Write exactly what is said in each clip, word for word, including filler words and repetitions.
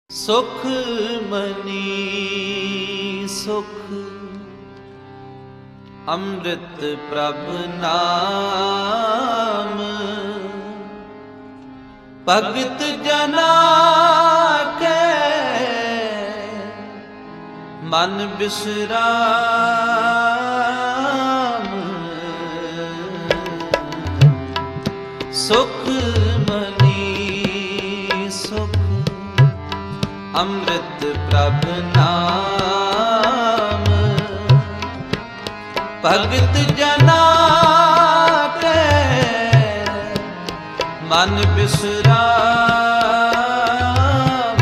ਸੁਖ ਮਨੀ ਸੁਖ ਅੰਮ੍ਰਿਤ ਪ੍ਰਭ ਨਾਮ ਭਗਤ ਜਨਾ ਕੇ ਮਨ ਬਿਸਰਾਮ ਸੁਖ ਮਨੀ ਸੁਖ ਅੰਮ੍ਰਿਤ ਪ੍ਰਭ ਨਾਮ ਭਗਤ ਜਨਾ ਕੇ ਮਨ ਬਿਸਰਾਮ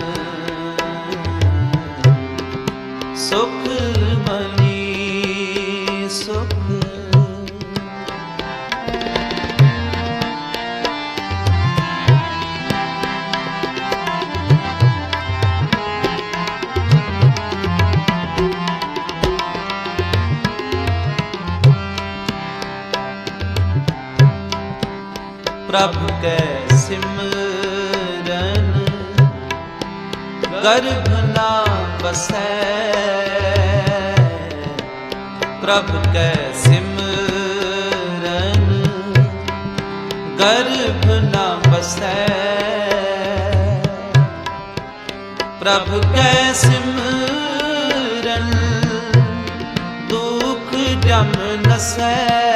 ਸੁਖ ਮਨੀ ਸੁਖ ਪ੍ਰਭ ਕੈ ਸਿਮਰਨ ਗਰਭ ਨਾ ਬਸੈ ਪ੍ਰਭ ਕੈ ਸਿਮਰਨ ਗਰਭ ਨਾ ਬਸੈ ਪ੍ਰਭ ਕੈ ਸਿਮਰਨ ਦੁਖ ਜਮ ਨਸੈ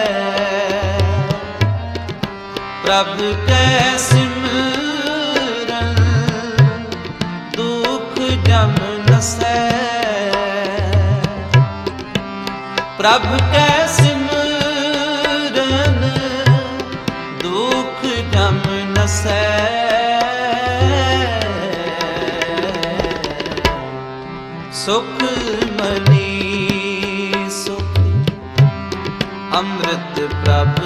ਪ੍ਰਭ ਕੈ ਸਿਮਰਨ ਦੁਖ ਜਮ ਨਸੈ ਪ੍ਰਭ ਕੈ ਸਿਮਰਨ ਦੁਖ ਜਮ ਨਸੈ ਸੁਖ ਮਨੀ ਸੁਖ ਅੰਮ੍ਰਿਤ ਪ੍ਰਭ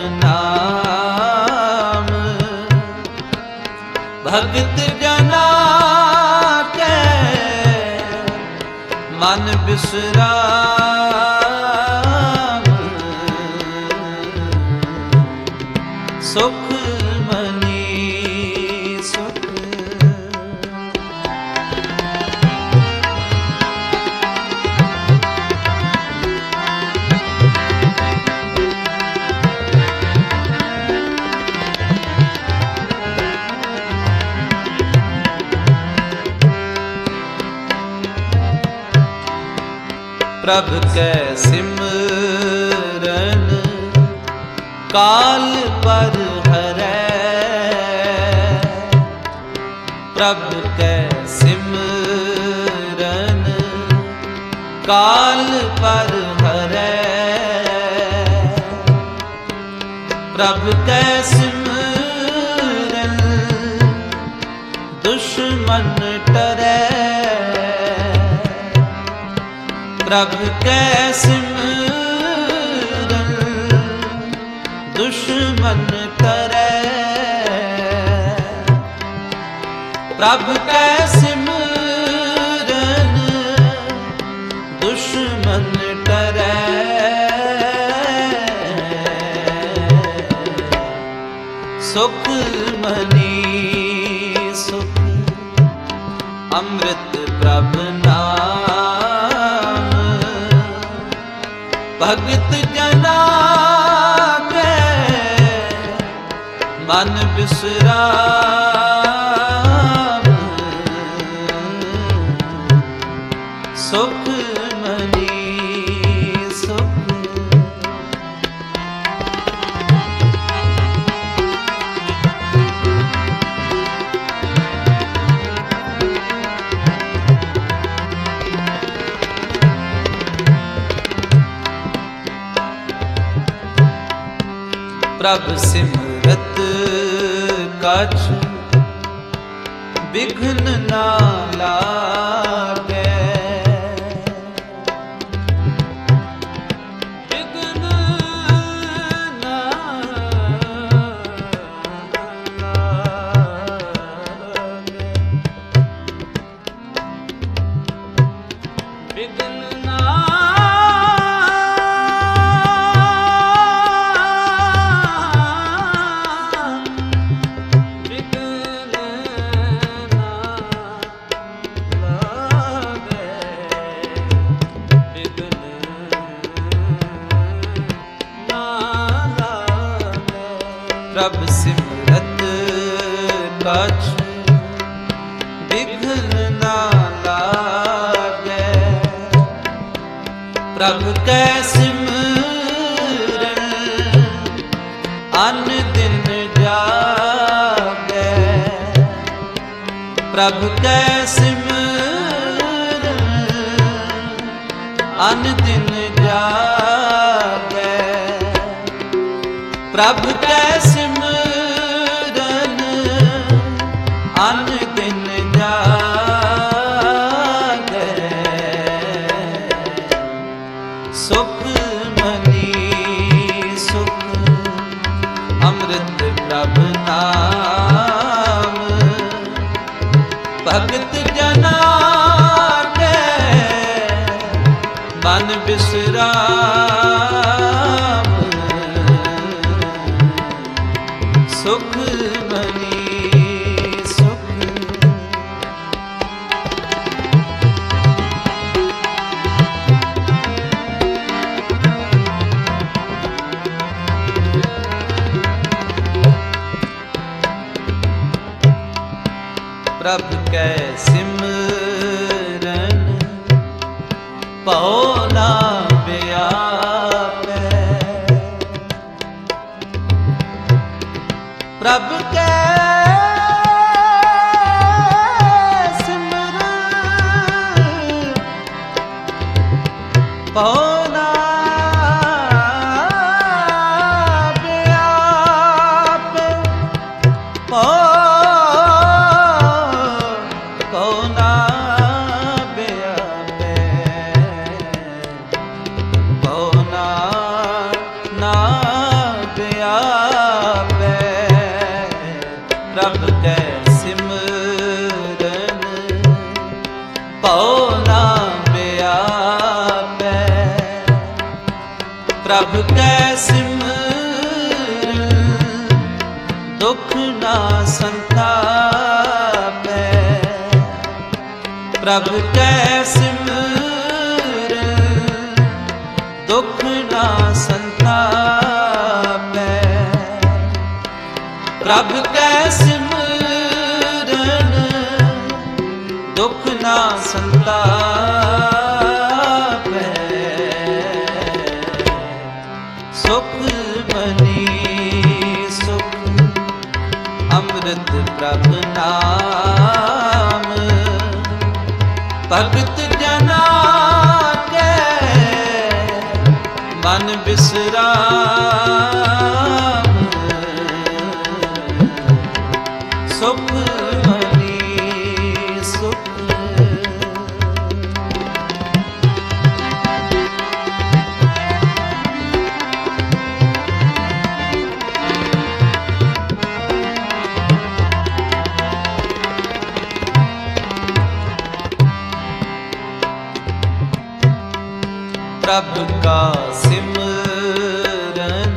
ਨਾਮ ਭਗਤ ਜਨਾ ਕੇ ਮਨ ਬਿਸਰਾਮ ਸੁਖ ਮਨੀ ਸੁਖ ਪ੍ਰਭ ਕੈ ਸਿਮਰਨ ਕਾਲ ਪਰ ਹਰੈ ਪ੍ਰਭ ਕੈ ਸਿਮਰਨ ਕਾਲ ਪਰ ਹਰੈ ਪ੍ਰਭ ਕੈ ਸਿਮਰਨ ਦੁਸ਼ਮਨ ਟਰੈ ਪ੍ਰਭ ਕੈ ਸਿਮਰਨ ਦੁਸ਼ਮਨ ਟਰੈ ਪ੍ਰਭ ਕੈ ਸਿਮਰਨ ਦੁਸ਼ਮਨ ਟਰੈ ਸੁਖ ਮਨੀ ਸੁਖ ਅੰਮ੍ਰਿਤ ਪ੍ਰਭ ਨਾਮ ਭਗਤ ਜਨਾ ਕੇ ਮਨ ਬਿਸਰਾਮ ਸੁਖ ਮਨੀ ਸੁਖ ਪ੍ਰਭ ਸਿਮਰਤ ਕਛ ਬਿਘਨ ਨਾ ਲਾਗੈ ਬਿਘਨ ਨਾ ਲਾਗੈ ਬਿਘਨ ਨਾ ਪ੍ਰਭ ਕੈ ਸਿਮਰਨ ਅਨ ਦਿਨ ਜਾਗੈ। ਪ੍ਰਭ ਕੈ ਸਿਮਰਨ ਅਨ ਦਿਨ ਜਾਗੈ। ਪ੍ਰਭ ਕੈ ਸਿਮਰਨ ਅਨ ਦਿਨ ਜਾਗੈ। ਸੁਖ ਮਨੀ ਸੁਖ ਅੰਮ੍ਰਿਤ ਪ੍ਰਭ ਨਾਮ। ਭਗਤ ਜਨਾ ਕੇ ਮਨ ਬਿਸਰਾਮ। ਸੁਖ ਮਨੀ ਸੁਖ ਪ੍ਰਭ ਕੈ ਸਿਮਰਨ ਭਉ ਨਾ ਵਿਆਪੈ। ਪ੍ਰਭ ਕੈ ਸਿਮਰਨ ਭਉ ਨਾ ਵਿਆਪੈ। ਭਉ ਪ੍ਰਭ ਕੈ ਸਿਮਰਨ ਭਉ ਨਾ ਵਿਆਪੈ। ਪ੍ਰਭ ਕੈ ਸਿਮਰਨ ਦੁਖ ਨਾ ਸੰਤਾਪੈ। ਪ੍ਰਭ ਕੈ ਸਿਮਰਨ ਦੁਖ ਨਾ ਸੰਤਾਪੈ। ਪ੍ਰਭ ਕੈ ਸਿਮਰਨ ਦੁਖ ਨਾ ਸੰਤਾਪੈ। ਸੁਖ ਮਨੀ ਸੁਖ ਅੰਮ੍ਰਿਤ ਪ੍ਰਭ ਨਾਮ। ਭਗਤ ਜਨਾ ਕੇ ਮਨ ਬਿਸਰਾਮ। ਸੁਖ ਮਨੀ ਸੁਖ ਪ੍ਰਭ ਕਾ ਸਿਮਰਨ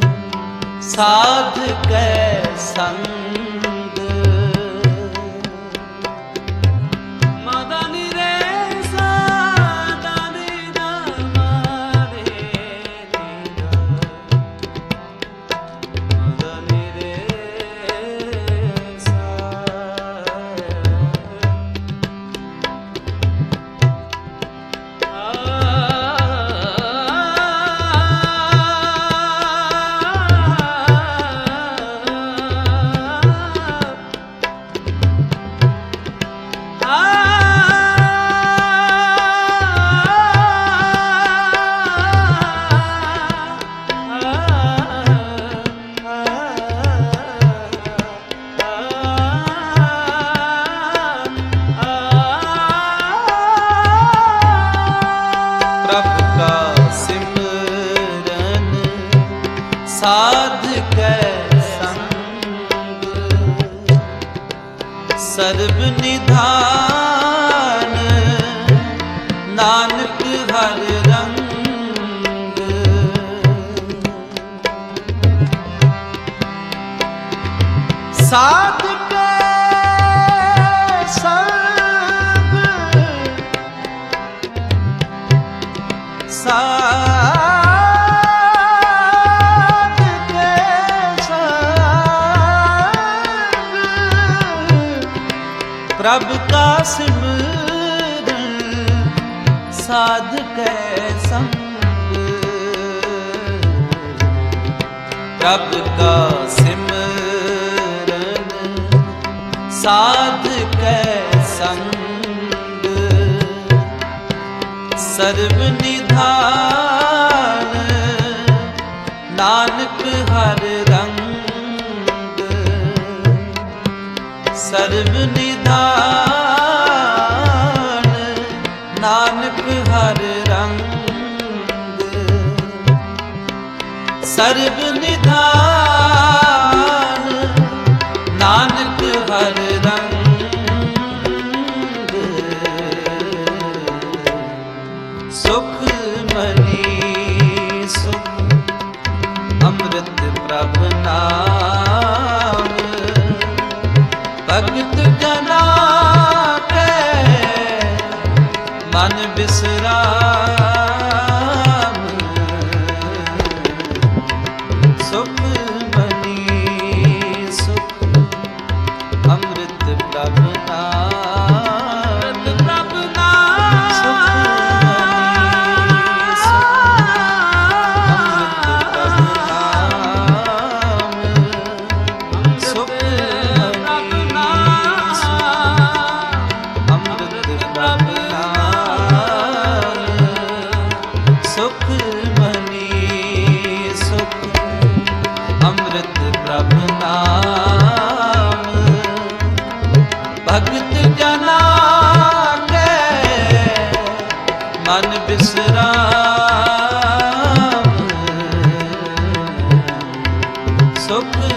ਸਾਧ ਕੈ ਸੰਗ। ਸਾਧ ਕੈ ਸੰਗ ਸਰਬ ਨਿਧਾਨ। ਨਾਨਕ ਹਰ ਰੰਗ। ਸਾਧ ਕੈ ਸੰਗ ਸਾਧ ਕੈ ਸੰਗ। ਪ੍ਰਭ ਕਾ ਸਿਮਰਨ ਸਾਧ ਕੈ ਸੰਗ, ਪ੍ਰਭ ਕਾ ਸਿਮਰਨ ਸਾਧ ਕੈ ਸੰਗ, ਸਰਬ ਨਿਧਾਨ ਨਾਨਕ ਹਰ ਰੰਗ, ਸਰਬ ਨਿਧਾਨ ਨਾਨਕ ਹਰ ਰੰਗ, ਸਰਬ ਨਿਧਾਨ ਨਾਨਕ ਹਰ ਰੰਗ, ਸੁਖ ਮਨੀ ਸੁਖ ਅੰਮ੍ਰਿਤ ਪ੍ਰਭ ਨਾਮ, ਭਗਤ ਜਨਾ ਕੈ ਮਨ ਬਿਸਰਾਮ, ਸੁਖ ਮਨੀ ਸੁਖ ਅੰਮ੍ਰਿਤ ਪ੍ਰਭ ਨਾਮ, ਪ੍ਰਭ ਨਾਮ ਸੁਖ ਮਨੀ ਸੁਖ ਅੰਮ੍ਰਿਤ ਪ੍ਰਭ ਨਾਮ, ਸੁਖ ਮਨੀ ਸੁਖ ਅੰਮ੍ਰਿਤ ਪ੍ਰਭ ਨਾਮ, ਭਗਤ ਜਨਾ ਕੈ ਮਨ ਬਿਸਰਾਮ, ਸੁਖ